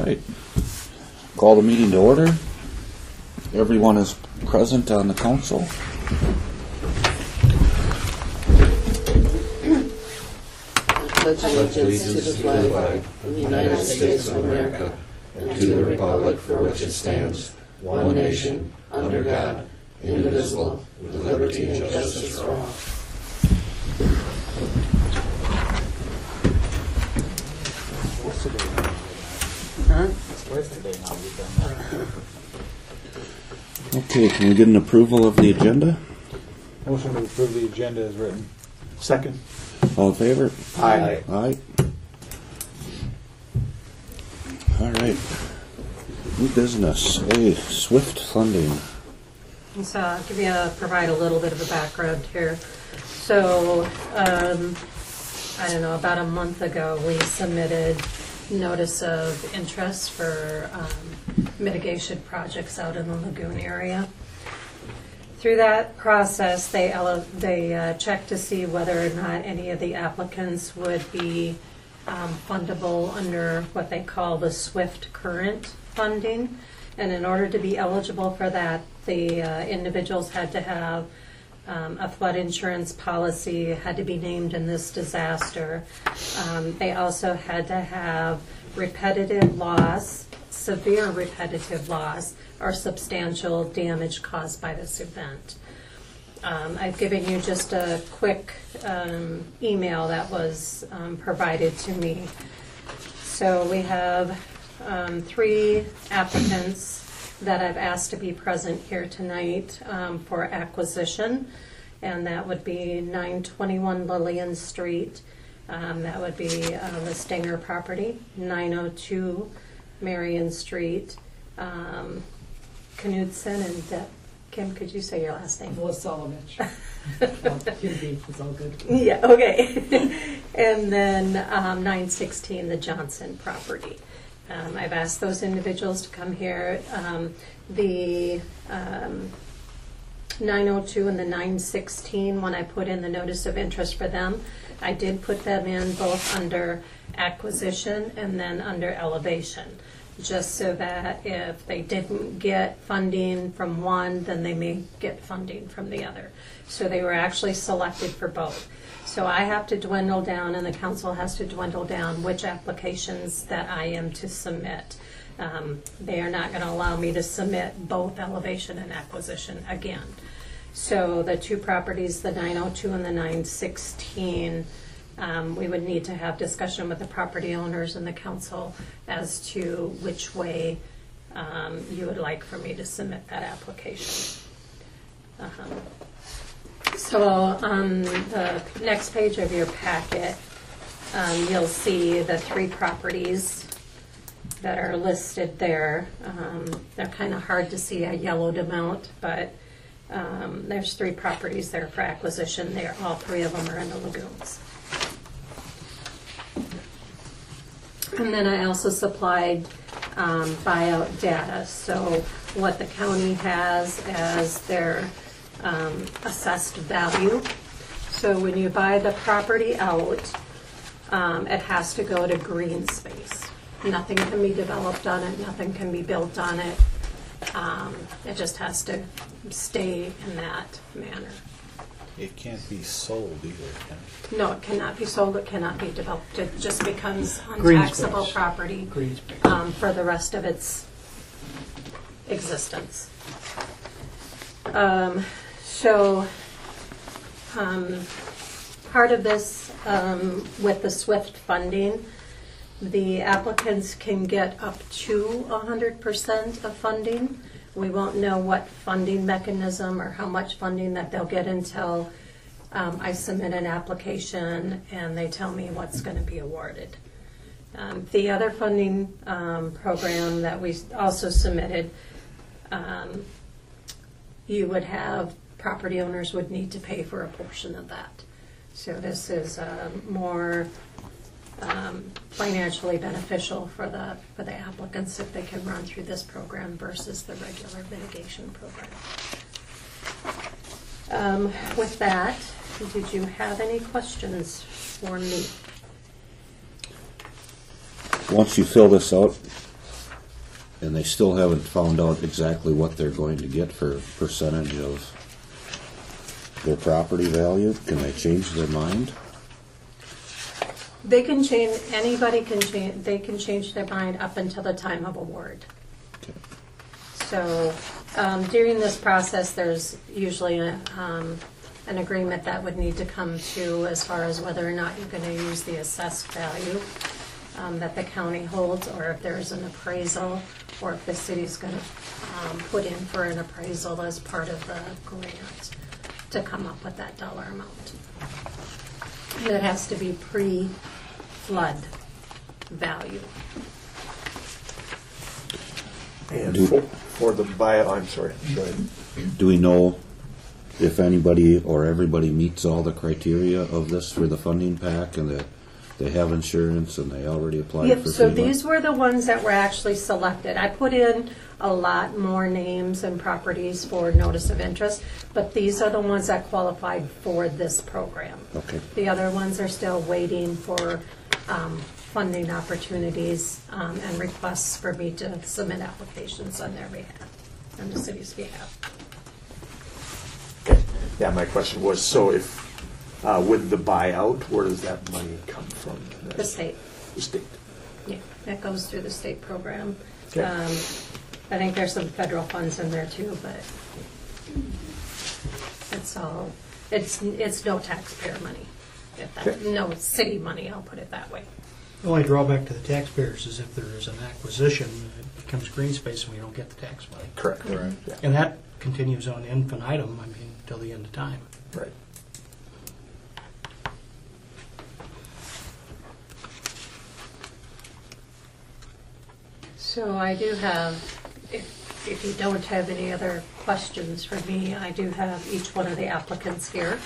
right. Call the meeting to order. Everyone is present on the council. Pledge allegiance to the flag of the United States of America and to the republic for which it stands, one nation, under God, indivisible, with liberty and justice for all. Okay, can we get an approval of the agenda? Motion to approve the agenda is written. Second. All in favor? Aye. Aye. All right. New business. A SWIFT funding. So I'll provide a little bit of a background here. So, I don't know, about a month ago, we submitted notice of interest for mitigation projects out in the lagoon area. Through that process, they checked to see whether or not any of the applicants would be fundable under what they call the SWIFT current funding. And in order to be eligible for that, the individuals had to have a flood insurance policy, had to be named in this disaster. They also had to have repetitive loss, severe repetitive loss, or substantial damage caused by this event. I've given you just a quick email that was provided to me. So we have 3 applicants that I've asked to be present here tonight for acquisition, and that would be 921 Lillian Street. That would be the Stenger property. 902 Marion Street. Knudsen and Kim, could you say your last name? Vlasovich. It's all good. Yeah, okay. And then 916, the Johnson property. I've asked those individuals to come here. The 902 and the 916, when I put in the notice of interest for them, I did put them in both under acquisition and then under elevation, just so that if they didn't get funding from one, then they may get funding from the other. So they were actually selected for both. So I have to dwindle down, and the council has to dwindle down which applications that I am to submit. They are not going to allow me to submit both elevation and acquisition again. So the 2 properties, the 902 and the 916, we would need to have discussion with the property owners and the council as to which way you would like for me to submit that application. So on the next page of your packet, you'll see the 3 properties that are listed there. They're kind of hard to see. I yellowed them out, but there's 3 properties there for acquisition. All 3 of them are in the lagoons. And then I also supplied buyout data. So what the county has as their assessed value. So when you buy the property out, it has to go to green space. Nothing can be developed on it. Nothing can be built on it. It just has to stay in that manner. It can't be sold either, can it? No, it cannot be sold. It cannot be developed. It just becomes Green untaxable space. property Green space. for the rest of its existence. So part of this with the SWIFT funding, the applicants can get up to 100% of funding. We won't know what funding mechanism or how much funding that they'll get until I submit an application and they tell me what's going to be awarded. The other funding program that we also submitted, you would have property owners would need to pay for a portion of that. So this is more financially beneficial for the applicants if they can run through this program versus the regular mitigation program. With that, did you have any questions for me? Once you fill this out, And they still haven't found out exactly what they're going to get for percentage of their property value. Can they change their mind? They can change, anybody can change, they can change their mind up until the time of award. Okay. So during this process, there's usually an agreement that would need to come to as far as whether or not you're going to use the assessed value that the county holds, or if there's an appraisal, or if the city's going to put in for an appraisal as part of the grant to come up with that dollar amount. It has to be pre-flood value. And Do- for the buyout, I'm sorry, go ahead. Do we know if anybody or everybody meets all the criteria of this for the funding pack, and that they have insurance and they already applied Yep, for so FEMA? these were the ones that were actually selected. I put in a lot more names and properties for notice of interest, but these are the ones that qualified for this program. Okay. The other ones are still waiting for funding opportunities and requests for me to submit applications on their behalf, on the city's behalf. Okay. Yeah, my question was, so if, with the buyout, where does that money come from? The state, The state. yeah, that goes through the state program. Okay. I think there's some federal funds in there too, but it's all, it's no taxpayer money. Okay. No city money, I'll put it that way. The only drawback to the taxpayers is if there is an acquisition, it becomes green space and we don't get the tax money. Correct. Yeah. And that continues on infinitum, I mean, till the end of time. Right. So I do have, if you don't have any other questions for me, I do have each one of the applicants here.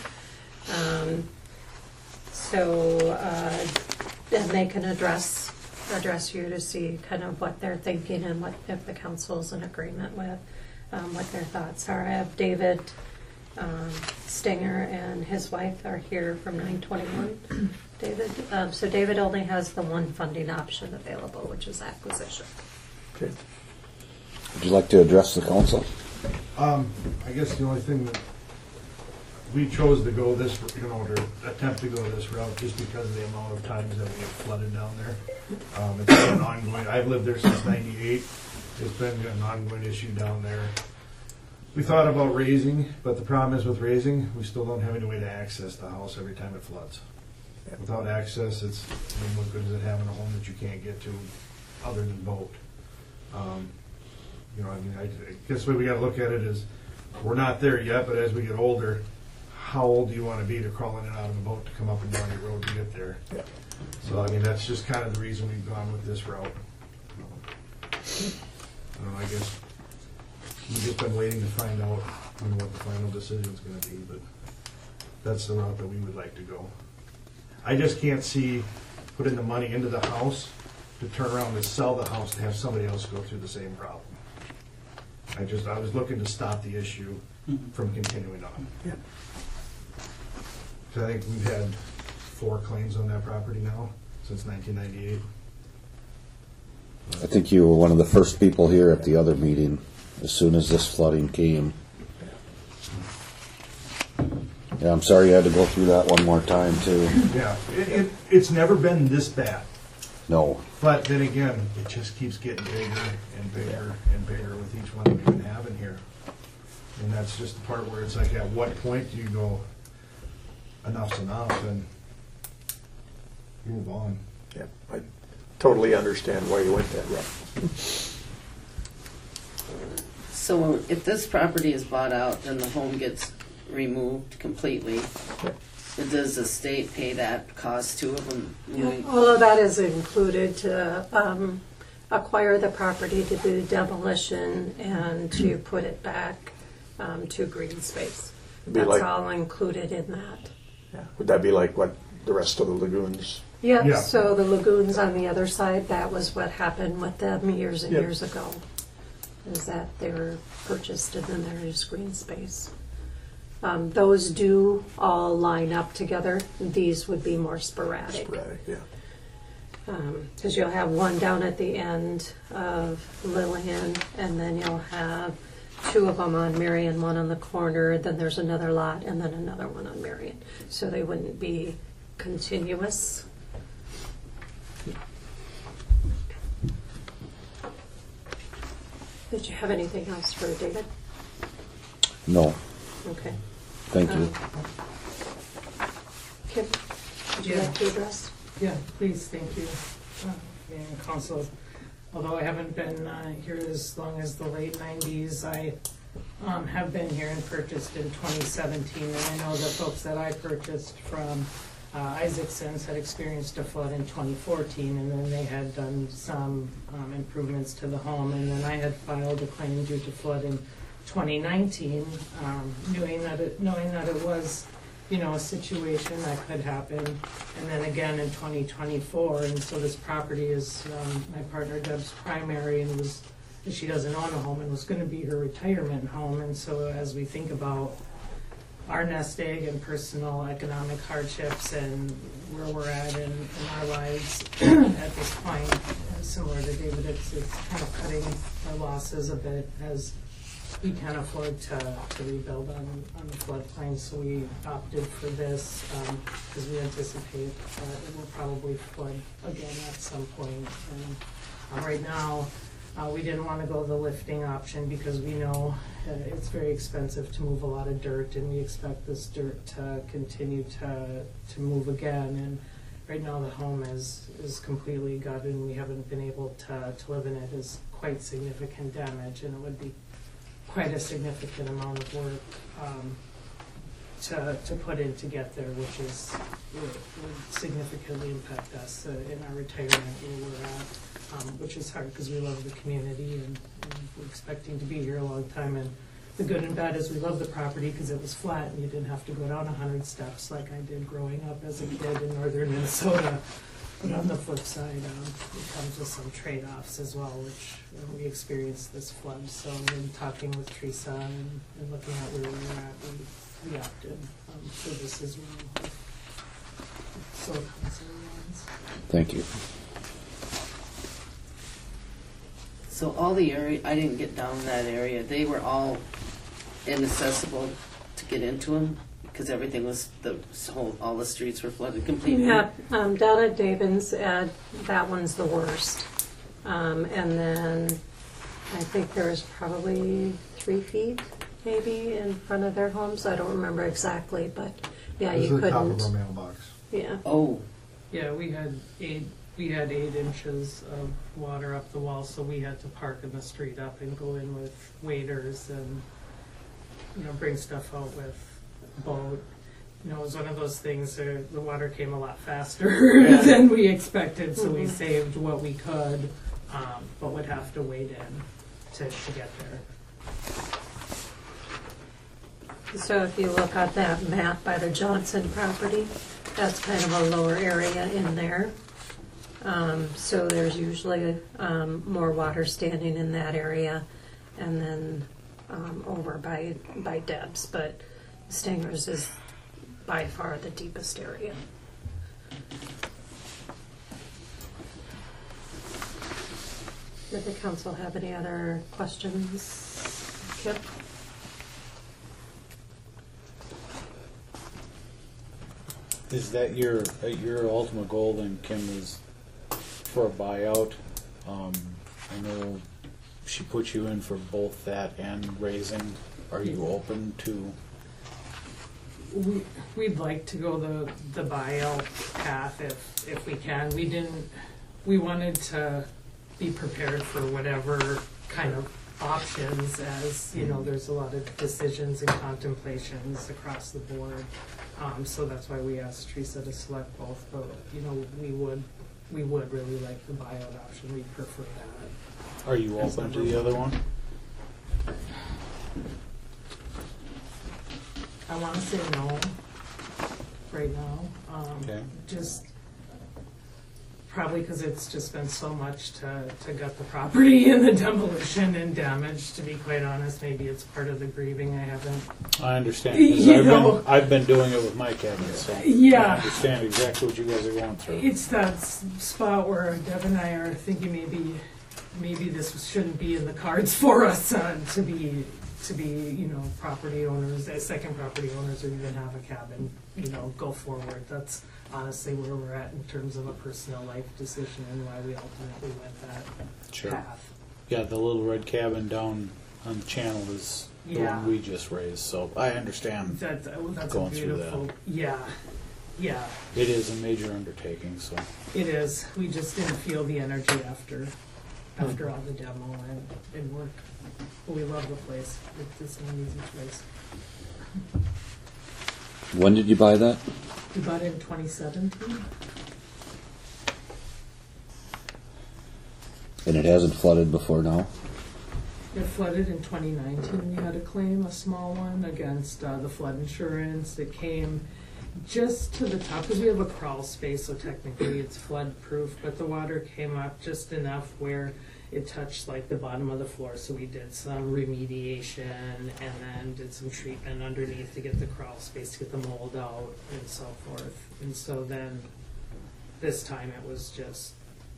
Then they can address you to see kind of what they're thinking and what, if the council's in agreement with, what their thoughts are. I have David Stinger and his wife are here from 921. David, so David only has the one funding option available, which is acquisition. Okay. Would you like to address the council? I guess the only thing that we chose to go this, to attempt to go this route just because of the amount of times that we have flooded down there. It's been an ongoing, I've lived there since '98. It's been an ongoing issue down there. We thought about raising, but the problem is with raising, we still don't have any way to access the house every time it floods. Without access, it's, what good is it having a home that you can't get to other than boat? I guess the way we got to look at it is, we're not there yet, but as we get older, how old do you want to be to crawl in and out of a boat to come up and down your road to get there? Yeah. So, that's just kind of the reason we've gone with this route. I guess we've just been waiting to find out what the final decision's going to be, but that's the route that we would like to go. I just can't see putting the money into the house to turn around and sell the house to have somebody else go through the same problem. I was looking to stop the issue from continuing on. Yeah. So I think we've had 4 claims on that property now since 1998. I think you were one of the first people here at the other meeting as soon as this flooding came. Yeah, I'm sorry you had to go through that one more time too. Yeah, it's never been this bad. No. But then again, it just keeps getting bigger and bigger and bigger with each one we've been having here. And that's just the part where it's like, at what point do you go, enough's enough, and move on? Yeah. I totally understand why you went that route. So if this property is bought out, then the home gets removed completely. Yeah. Does the state pay that cost too of them? All of that is included to acquire the property, to do demolition, and to put it back to green space. Be That's like- all included in that. Yeah. Would that be like what the rest of the lagoons? Yep, Yeah. so the lagoons on the other side, that was what happened with them years and Yep. years ago, is that they were purchased and then they're just green space. Those do all line up together. These would be more sporadic. Sporadic, yeah. because you'll have one down at the end of Lillian, and then you'll have two of them on Marion, one on the corner, then there's another lot, and then another one on Marion. So they wouldn't be continuous. Did you have anything else for David? No, Okay. thank you. Kim, would you Yeah. like to address? Yeah, please, thank you, Mayor and Council. Although I haven't been here as long as the late 90s, I have been here and purchased in 2017. And I know the folks that I purchased from Isaacson's had experienced a flood in 2014, and then they had done some improvements to the home. And then I had filed a claim due to flood in 2019, knowing that it was, a situation that could happen. And then again in 2024, and so this property is my partner Deb's primary, and she doesn't own a home and was going to be her retirement home. And so as we think about our nest egg and personal economic hardships and where we're at in our lives at this point, similar to David, it's kind of cutting our losses a bit as we can't afford to rebuild on the floodplain. So we opted for this because we anticipate it will probably flood again at some point. And right now, we didn't want to go the lifting option because we know it's very expensive to move a lot of dirt, and we expect this dirt to continue to move again. And right now the home is completely gutted, and we haven't been able to live in it. It's quite significant damage, and it would be quite a significant amount of work to put in to get there, which would significantly impact us in our retirement where we're at, which is hard because we love the community and we're expecting to be here a long time. And the good and bad is we love the property because it was flat and you didn't have to go down 100 steps like I did growing up as a kid in northern Minnesota. But on the flip side, it comes with some trade-offs as well, which we experienced this flood. So in talking with Teresa and looking at where we were at, we opted for this as well. So, Thank you. So all the area, I didn't get down that area, they were all inaccessible to get into them because everything was, all the streets were flooded completely. Yeah, down at David's, that one's the worst. And then I think there was probably 3 feet maybe in front of their homes. I don't remember exactly, but yeah, This you is the top of our couldn't. mailbox. Yeah. Oh, yeah, we had 8 inches of water up the wall, so we had to park in the street up and go in with waders and bring stuff out with a boat. It was one of those things where the water came a lot faster than we expected, so we saved what we could, but would have to wade in to get there. So if you look at that map by the Johnson property, that's kind of a lower area in there. So there's usually more water standing in that area, and then over by Deb's. But Stingers is by far the deepest area. Did the council have any other questions? Kip? Is that your ultimate goal then, Kim, is for a buyout? I know she put you in for both that and raising. Are you open to? We'd like to go the buyout path if we can. We wanted to be prepared for whatever kind of options, as there's a lot of decisions and contemplations across the board. So that's why we asked Teresa to select both. But we would really like the buyout option. We prefer that. Are you open to the other one? I want to say no right now. Okay. Just probably because it's just been so much to gut the property and the demolition and damage, to be quite honest. Maybe it's part of the grieving. I haven't. I understand. 'Cause You know. I've been doing it with my cabin, so Yeah. I understand exactly what you guys are going through. It's that spot where Deb and I are thinking maybe this shouldn't be in the cards for us to be property owners, second property owners, or even have a cabin, go forward. That's honestly where we're at in terms of a personal life decision and why we ultimately went that Sure. path. Yeah, the little red cabin down on the channel is the Yeah. one we just raised, so I understand. That's Going a through beautiful, yeah. It is a major undertaking, so. It is. We just didn't feel the energy after all the demo and work. But we love the place. It's an easy choice. When did you buy that? We bought it in 2017. And it hasn't flooded before now? It flooded in 2019. We had a claim, a small one, against the flood insurance. It came just to the top because we have a crawl space, so technically it's flood proof. But the water came up just enough where it touched like the bottom of the floor. So we did some remediation and then did some treatment underneath to get the crawl space, to get the mold out and so forth. And so then this time it was just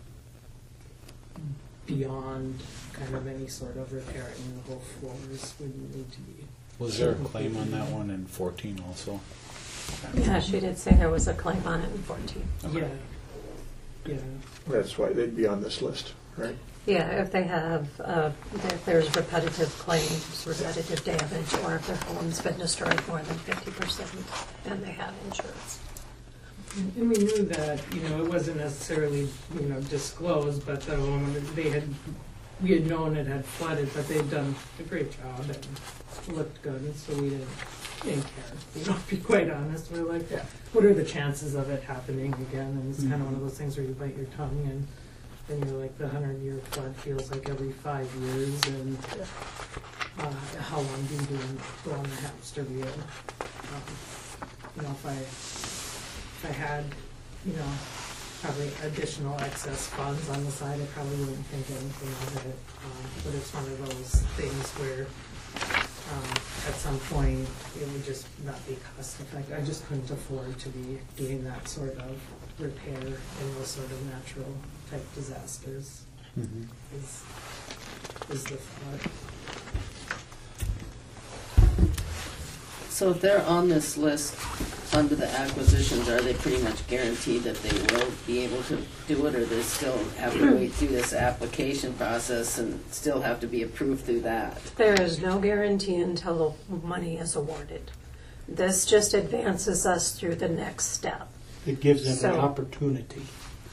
beyond kind of any sort of repairing. The whole floors would need to be. Was there a claim on that one in 14 also? Yeah, she did say there was a claim on it in 14. Yeah. Yeah. That's why they'd be on this list, right? Yeah, if they have, if there's repetitive claims, repetitive damage, or if their home's been destroyed more than 50% and they have insurance. And we knew that, it wasn't necessarily, disclosed, but we had known it had flooded, but they'd done a great job and looked good, and so we didn't care. To be quite honest, we're like, what are the chances of it happening again? And it's kind of one of those things where you bite your tongue and then you're like, the 100-year flood feels like every 5 years, and how long do you go on the hamster wheel? If I had, probably additional excess funds on the side, I probably wouldn't think anything of it. But it's one of those things where at some point it would just not be cost effective. I just couldn't afford to be doing that sort of repair in those sort of natural type disasters. Is the flood. So if they're on this list under the acquisitions, are they pretty much guaranteed that they will be able to do it, or they still have to wait through this application process and still have to be approved through that? There is no guarantee until the money is awarded. This just advances us through the next step. It gives them So- an opportunity.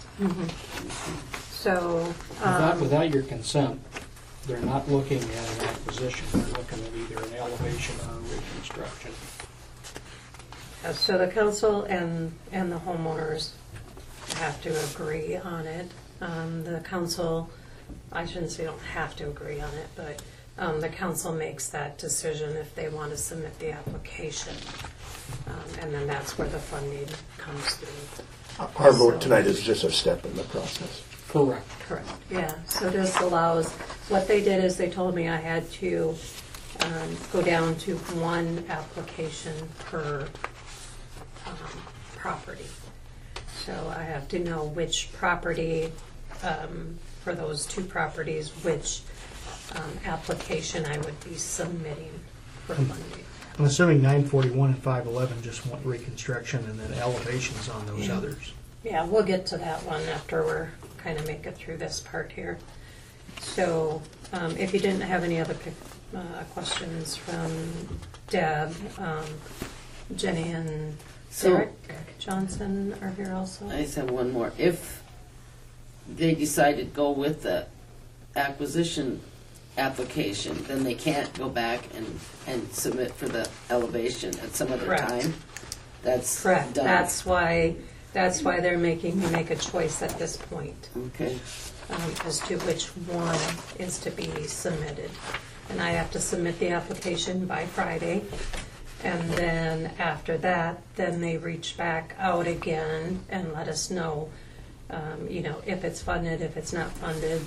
So, Without your consent, they're not looking at an acquisition, they're looking at either an elevation or a reconstruction. so the council and the homeowners have to agree on it. The council, I shouldn't say don't have to agree on it, but the council makes that decision if they want to submit the application. And then that's where the funding comes through. Our vote tonight is just a step in the process. Correct. Correct, yeah. So this allows, what they did is they told me I had to go down to one application per property. So I have to know which property, for those two properties, which application I would be submitting for funding. I'm assuming 941 and 511 just want reconstruction and then elevations on those others. Yeah, we'll get to that one after we're kind of make it through this part here. So if you didn't have any other questions from Deb, Jenny and Eric Johnson are here also. I just have one more. If they decide to go with the acquisition application, then they can't go back and submit for the elevation at some other Correct. time? That's Correct. done. That's why they're making me make a choice at this point Okay. as to which one is to be submitted. And I have to submit the application by Friday. And then after that, then they reach back out again and let us know if it's funded, if it's not funded.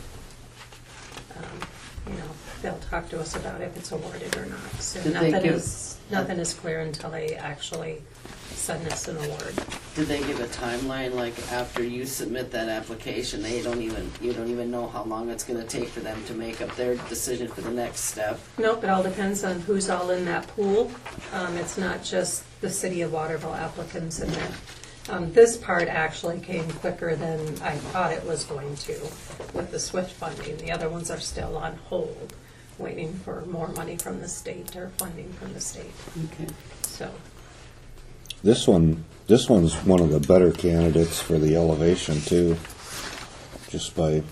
They'll talk to us about if it's awarded or not. So Did they nothing is clear until they actually send us an award. Did they give a timeline, like after you submit that application, you don't even know how long it's gonna take for them to make up their decision for the next step? Nope, it all depends on who's all in that pool. It's not just the City of Waterville applicants in there. This part actually came quicker than I thought it was going to with the SWIFT funding. The other ones are still on hold, waiting for more money from the state or funding from the state. Okay. So, This one's one of the better candidates for the elevation too. Just by,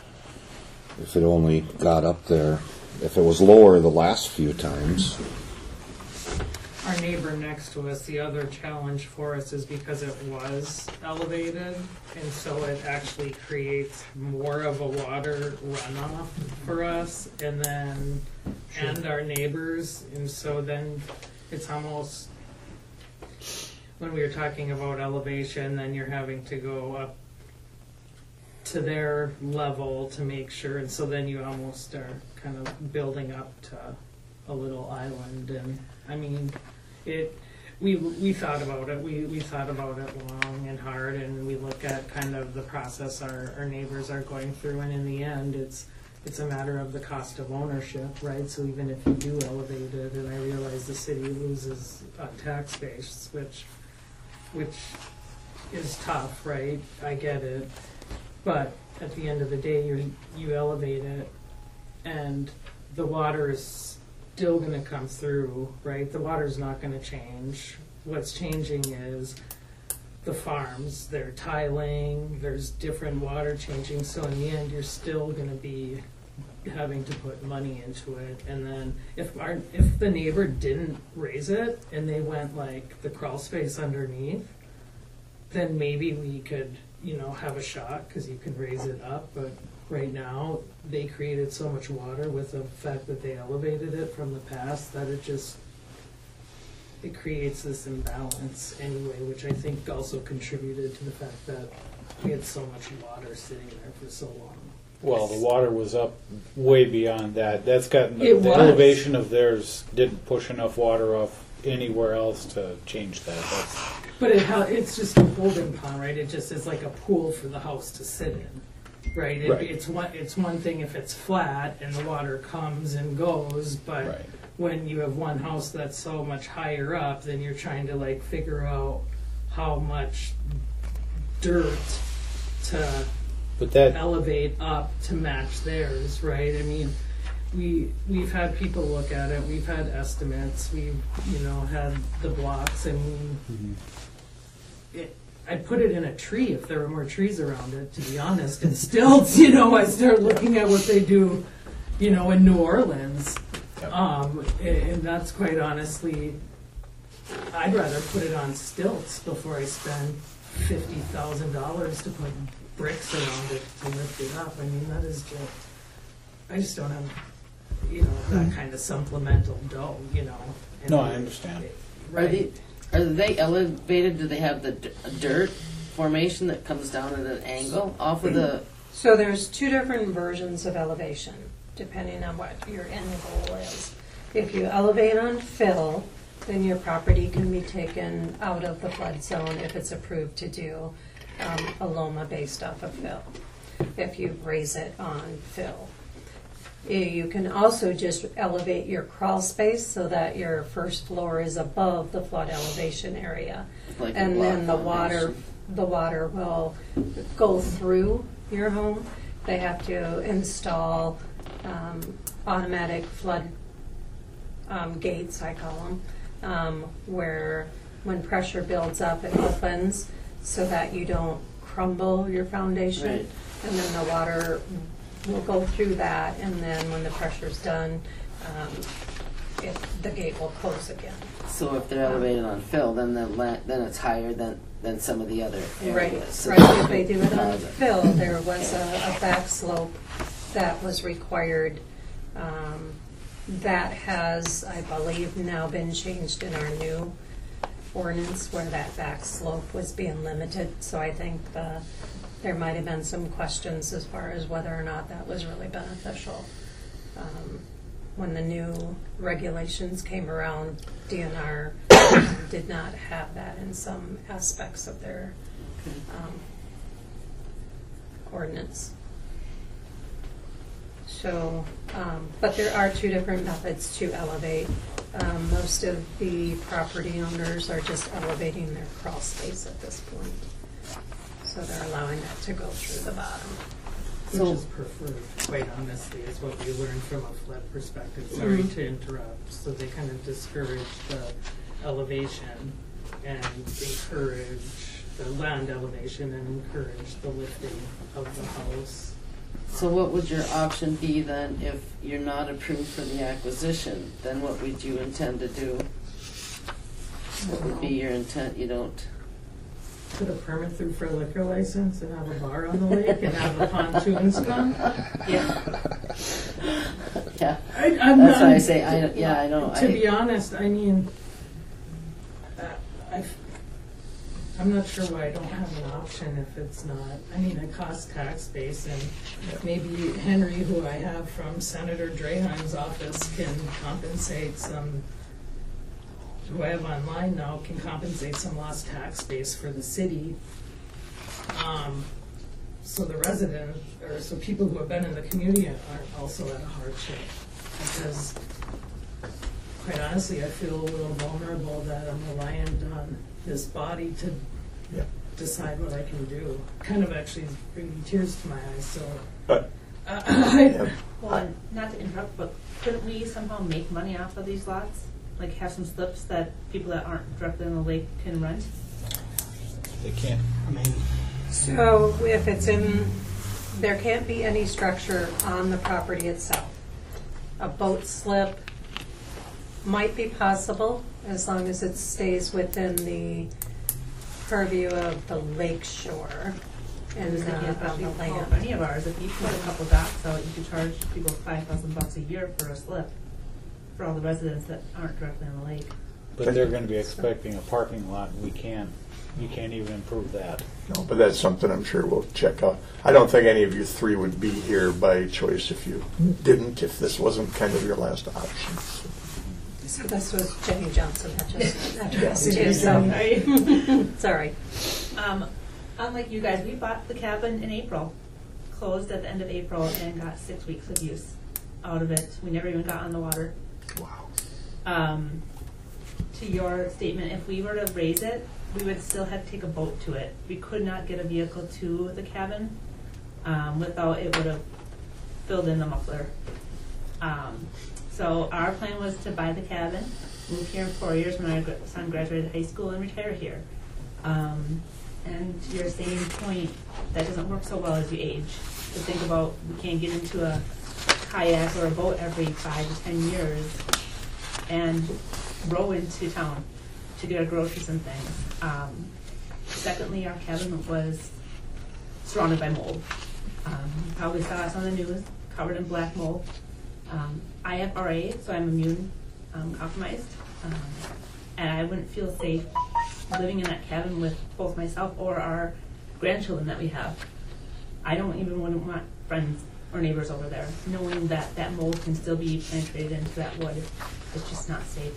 if it only got up there, if it was lower the last few times. Our neighbor next to us, the other challenge for us is because it was elevated, and so it actually creates more of a water runoff for us, and our neighbors, and so then it's almost, when we were talking about elevation, then you're having to go up to their level to make sure, and so then you almost are kind of building up to a little island. And I mean, we thought about it. We thought about it long and hard, and we look at kind of the process our neighbors are going through, and in the end, it's a matter of the cost of ownership, right? So even if you do elevate it, and I realize the city loses tax base, which is tough, right? I get it, but at the end of the day, you elevate it, and the water is still going to come through, right? The water's not going to change. What's changing is the farms. They're tiling. There's different water changing. So in the end, you're still going to be having to put money into it. And then if the neighbor didn't raise it and they went like the crawl space underneath, then maybe we could, have a shot because you can raise it up. But right now, they created so much water with the fact that they elevated it from the past that it creates this imbalance anyway, which I think also contributed to the fact that we had so much water sitting there for so long. Well, the water was up way beyond that. That's gotten the It was. elevation of theirs didn't push enough water off anywhere else to change that. But it's just a holding pond, right? It just is like a pool for the house to sit in, right? Right. It's one thing if it's flat and the water comes and goes, but Right. when you have one house that's so much higher up, then you're trying to like figure out how much dirt to But that elevate up to match theirs, right? I mean, we've had people look at it, we've had estimates, we've had the blocks. I mean, I'd put it in a tree if there were more trees around it, to be honest. And stilts, I start looking at what they do, in New Orleans. Yep. And that's quite honestly, I'd rather put it on stilts before I spend $50,000 to put bricks around it to lift it up. I mean, that is just, I just don't have, that kind of supplemental dough, And No, I understand. Right. Are they elevated? Do they have the dirt formation that comes down at an angle off of the? So there's two different versions of elevation, depending on what your end goal is. If you elevate on fill, then your property can be taken out of the flood zone if it's approved to do a LOMA based off of fill, if you raise it on fill. You can also just elevate your crawl space so that your first floor is above the flood elevation area. Like a And then the block water will go through your home. They have to install automatic flood gates, I call them, where when pressure builds up, it opens so that you don't crumble your foundation. Right. And then the water will go through that, and then when the pressure's done, the gate will close again. So if they're elevated on fill, then then it's higher than some of the other Right, areas. So right. If they do it on cause it. fill, there was a back slope that was required. That has, I believe, now been changed in our new ordinance where that back slope was being limited. So I think the there might have been some questions as far as whether or not that was really beneficial. When the new regulations came around, DNR did not have that in some aspects of their ordinance. So, but there are two different methods to elevate. Most of the property owners are just elevating their crawl space at this point. So they're allowing that to go through the bottom. Which is preferred, quite honestly, is what we learned from a flood perspective. Sorry to interrupt. So they kind of discourage the elevation and encourage the land elevation and encourage the lifting of the house. So what would your option be then if you're not approved for the acquisition? Then what would you intend to do? What would be your intent? You don't... Put a permit through for a liquor license and have a bar on the lake and have the pontoons come? Yeah. Yeah. I'm That's not, why I say, I don't. To be honest, I mean, I'm not sure why I don't have an option if it's not. I mean, it costs tax base, and maybe Henry, who I have from Senator Draheim's office, can compensate some, who I have online now, can compensate some lost tax base for the city. So the resident, or so people who have been in the community aren't also at a hardship. Because, quite honestly, I feel a little vulnerable that I'm reliant on this body to decide what I can do. Kind of actually is bringing tears to my eyes, so. Well, not to interrupt, but couldn't we somehow make money off of these lots? Like have some slips that people that aren't directly in the lake can rent? They can't. I mean, So if it's in, there can't be any structure on the property itself. A boat slip might be possible as long as it stays within the purview of the lake shore and Because not on the well, land. for any of ours, if you put a couple docks out, you could charge people $5,000 a year for a slip for all the residents that aren't directly on the lake. But they're going to be expecting a parking lot. You can't even improve that. No, but that's something I'm sure we'll check out. I don't think any of you three would be here by choice if you didn't, if this wasn't kind of your last option. So this was Jenny Johnson that just addressed Yeah. you, so, sorry. Unlike you guys, we bought the cabin in April, closed at the end of April, and got 6 weeks of use out of it. We never even got on the water. Wow. To your statement, if we were to raise it, we would still have to take a boat to it. We could not get a vehicle to the cabin without it would have filled in the muffler. So our plan was to buy the cabin, move here in 4 years when our son graduated high school, and retire here. And to your same point, that doesn't work so well as you age. To think about, we can't get into a kayak or a boat every 5 to 10 years and row into town to get our groceries and things. Secondly, our cabin was surrounded by mold. You probably saw us on the news, covered in black mold. I have RA, so I'm immune compromised, and I wouldn't feel safe living in that cabin with both myself or our grandchildren that we have. I wouldn't want friends or neighbors over there, knowing that that mold can still be penetrated into that wood. It's just not safe.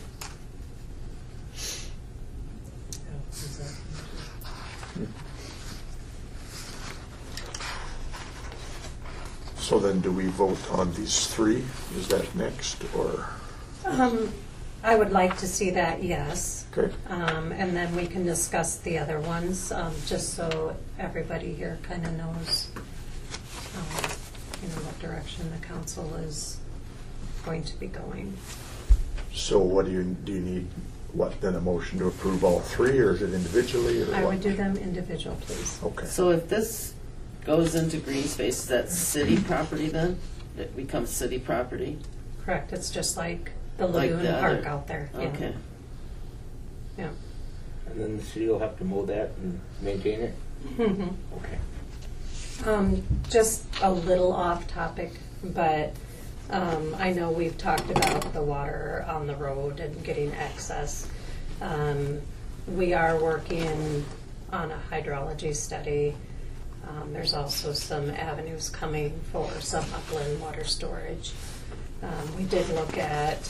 So then do we vote on these three? Is that next, or? I would like to see that, yes. Okay. And then we can discuss the other ones, just so everybody here kind of knows, what direction the council is going to be going. So what do you need, then a motion to approve all three, or is it individually, or what? I would do them individual, please. Okay. So if this goes into green space, is that city property then? It becomes city property? Correct, it's just like the Like lagoon the park other- out there. Yeah. Okay. Yeah. And then the city will have to mow that and maintain it? Mhm. Okay. Just a little off topic, but I know we've talked about the water on the road and getting access. We are working on a hydrology study There's also some avenues coming for some upland water storage. We did look at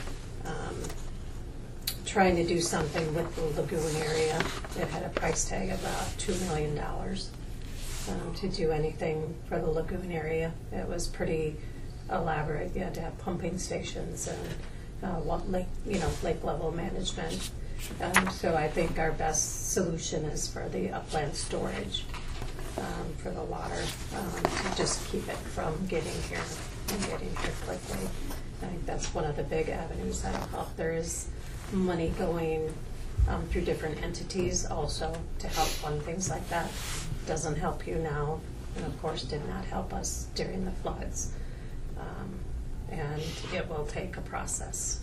trying to do something with the lagoon area. It had a price tag of about $2 million to do anything for the lagoon area. It was pretty elaborate. You had to have pumping stations and lake level management. So I think our best solution is for the upland storage for the water, to just keep it from getting here and getting here quickly. I think that's one of the big avenues that'll help. There is money going through different entities also to help fund things like that. Doesn't help you now, and of course did not help us during the floods. And it will take a process.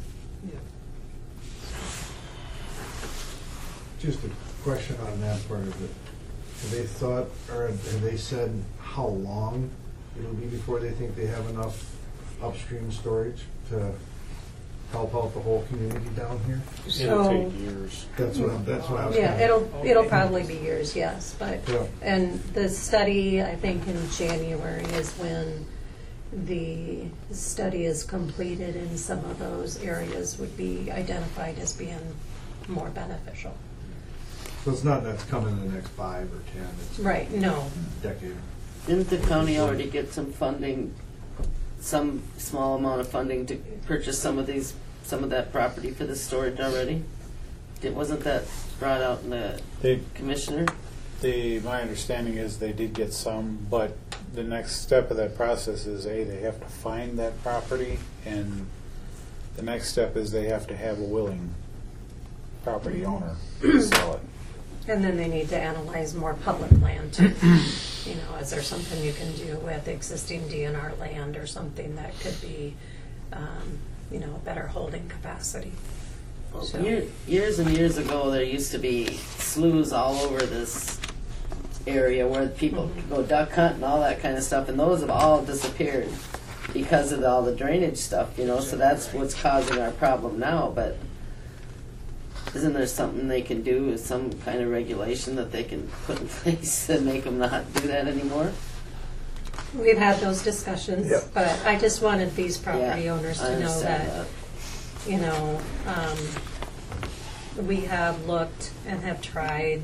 Just a question on that part of it. Have they thought, or have they said how long it'll be before they think they have enough upstream storage to help out the whole community down here? It'll take years. That's what I was. Yeah, kinda- it'll probably be years, yes, but, Yeah. and the study, I think in January is when the study is completed and some of those areas would be identified as being more beneficial. So it's not that's coming in the next 5 or 10. It's Right, no. a decade. Didn't the county already get some funding, some small amount of funding to purchase some of that property for the storage already? Wasn't that brought out in the commissioner? My understanding is they did get some, but the next step of that process is they have to find that property, and the next step is they have to have a willing property owner to sell it. And then they need to analyze more public land too. Is there something you can do with existing DNR land or something that could be, better holding capacity? So- Years and years ago, there used to be sloughs all over this area where people could go duck hunt and all that kind of stuff, and those have all disappeared because of all the drainage stuff, so that's what's causing our problem now. But isn't there something they can do, with some kind of regulation that they can put in place to make them not do that anymore? We've had those discussions, Yep. but I just wanted these property Yeah, owners I to know understand that, we have looked and have tried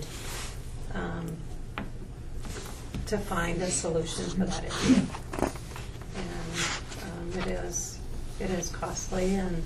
to find a solution for that area. And it is costly, and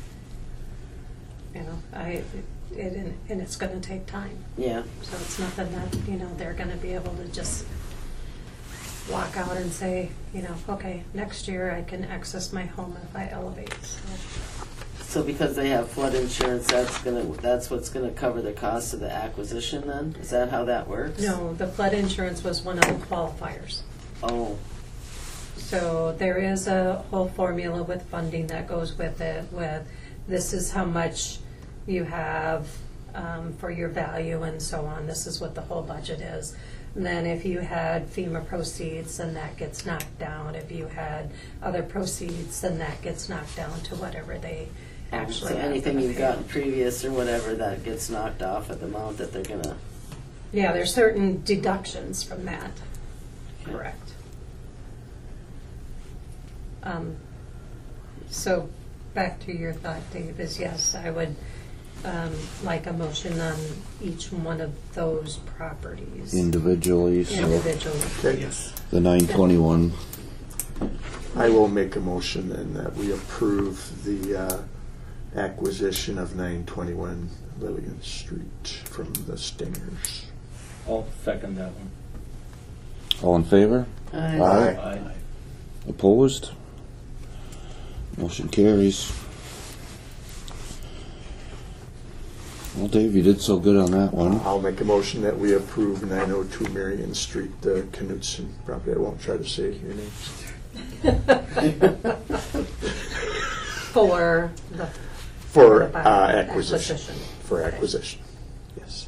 and it's going to take time. Yeah. So it's nothing that, they're going to be able to just walk out and say, okay, next year I can access my home if I elevate. So because they have flood insurance, that's what's gonna cover the cost of the acquisition then? Is that how that works? No, the flood insurance was one of the qualifiers. Oh, So there is a whole formula with funding that goes with it, with this is how much you have for your value and so on. This is what the whole budget is. And then if you had FEMA proceeds, then that gets knocked down. If you had other proceeds, then that gets knocked down to whatever they actually so have anything to you've pay. gotten previous or whatever, that gets knocked off at the amount that they're gonna... Yeah, there's certain deductions from that. Correct. So back to your thought, Dave, is yes, I would like a motion on each one of those properties. Individually, so Individually. Okay. Yes. the 921. I will make a motion then that we approve the acquisition of 921 Lillian Street from the Stingers. I'll second that one. All in favor? Aye. Aye. Opposed? Motion carries. Well, Dave, you did so good on that one. I'll make a motion that we approve 902 Marion Street, the Knutson property. I won't try to say your name. For the For the acquisition. For Okay. acquisition, yes.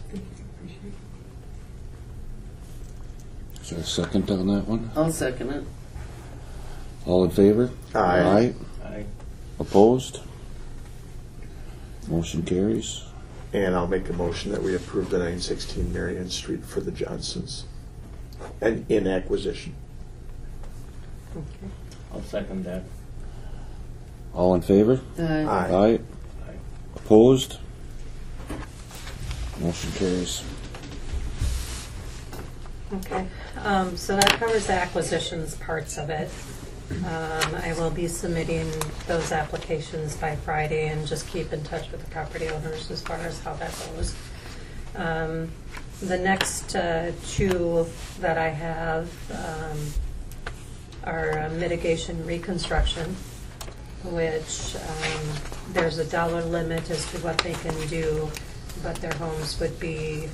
Is there a second on that one? I'll second it. All in favor? Aye. Aye. Opposed? Motion carries. And I'll make a motion that we approve the 916 Marion Street for the Johnsons. and in acquisition. Okay. I'll second that. All in favor? Aye. Aye. Opposed? Motion carries. Okay, so that covers the acquisitions parts of it. I will be submitting those applications by Friday and just keep in touch with the property owners as far as how that goes. The next two that I have are mitigation reconstruction, which there's a dollar limit as to what they can do, but their homes would be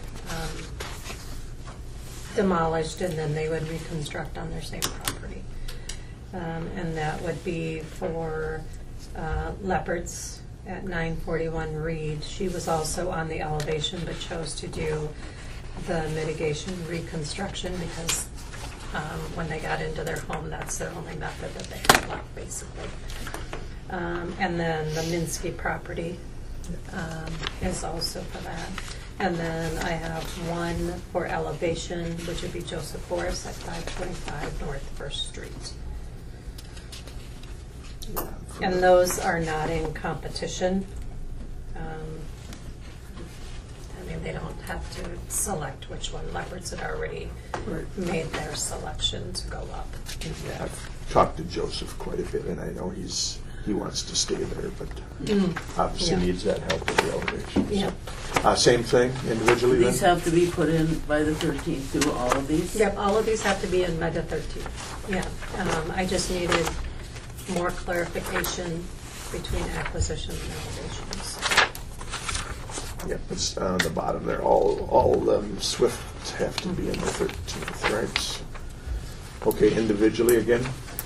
demolished and then they would reconstruct on their same property. And that would be for Leopards at 941 Reed. She was also on the elevation but chose to do the mitigation reconstruction because when they got into their home, that's their only method that they had left, basically. And then the Minsky property is also for that. And then I have one for elevation, which would be Joseph Forrest at 525 North First Street. And those are not in competition. I mean, they don't have to select which one. Leopards had already made their selection to go up. Yeah, I've talked to Joseph quite a bit, and I know he wants to stay there, but obviously Yeah. needs that help with the elevation. Yep. Same thing individually then? These have to be put in by the 13th, do all of these? Yep, all of these have to be in by the 13th. Yeah, I just needed more clarification between acquisition and elevations. Yep, it's on the bottom there. All Swift have to be in the 13th, right? Okay, individually again?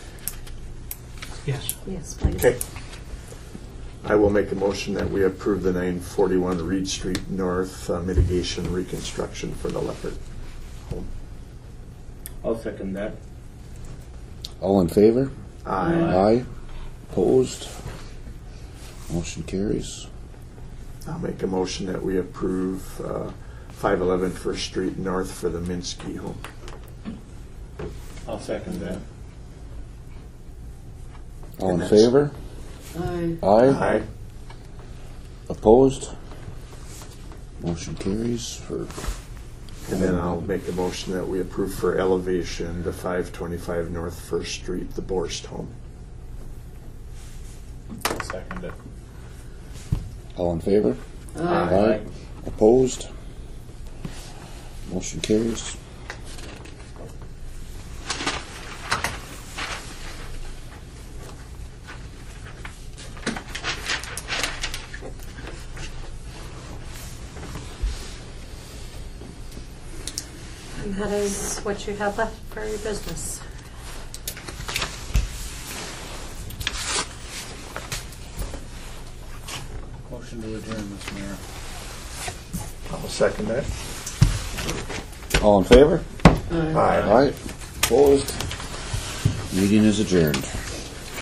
Yes. Yes, please. Okay. I will make a motion that we approve the 941 Reed Street North mitigation reconstruction for the Leopard home. I'll second that. All in favor? Aye. Aye. Opposed? Motion carries. I'll make a motion that we approve 511 First Street North for the Minsky home. I'll second that. All in And that's- favor? Aye. Aye. Opposed? Motion carries for, And then I'll make a motion that we approve for elevation the 525 North First Street, the Borst home. I'll second it. all in favor? Aye. Opposed? Motion carries. And that is what you have left for your business. Motion to adjourn, Mr. Mayor. I'll second that. All in favor? Aye. Aye. Aye. Opposed? Meeting is adjourned.